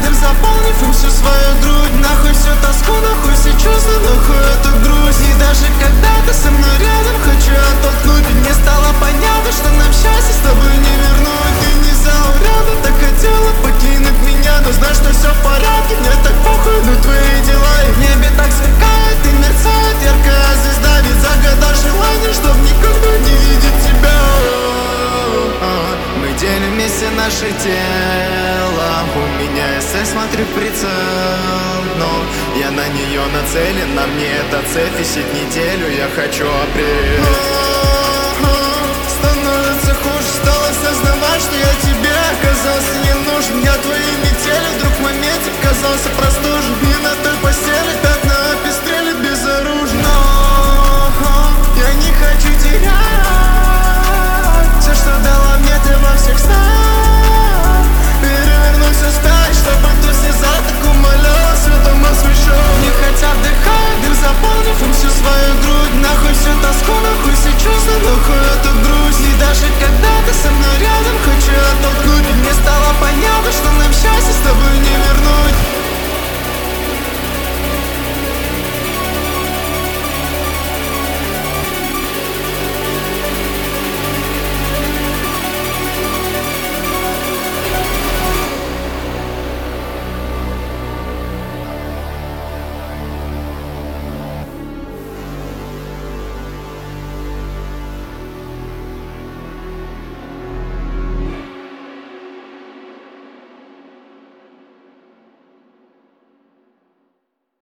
Каждым заполнив им всю свою грудь. Нахуй всю тоску, нахуй все чувства, нахуй эту грусть. И даже когда ты со мной рядом, хочу оттолкнуть. Ведь мне стало понятно, что нам счастье с тобой не вернуть. Ты не зауряда, так хотела покинуть меня, но знай, что все в порядке, мне так похуй на твои дела. И в небе так сверкает и мерцает яркая звезда. Ведь загадал желание, чтоб никогда не видеть тебя. Мы делим вместе наше тело. У меня эссе, смотрю в прицел, но я на нее нацелен. На мне эта цель висит неделю, я хочу апрель. Становится хуже, стал осознавать, что я тебе оказался не нужен. Я твоей метели вдруг в моменте казался простужен.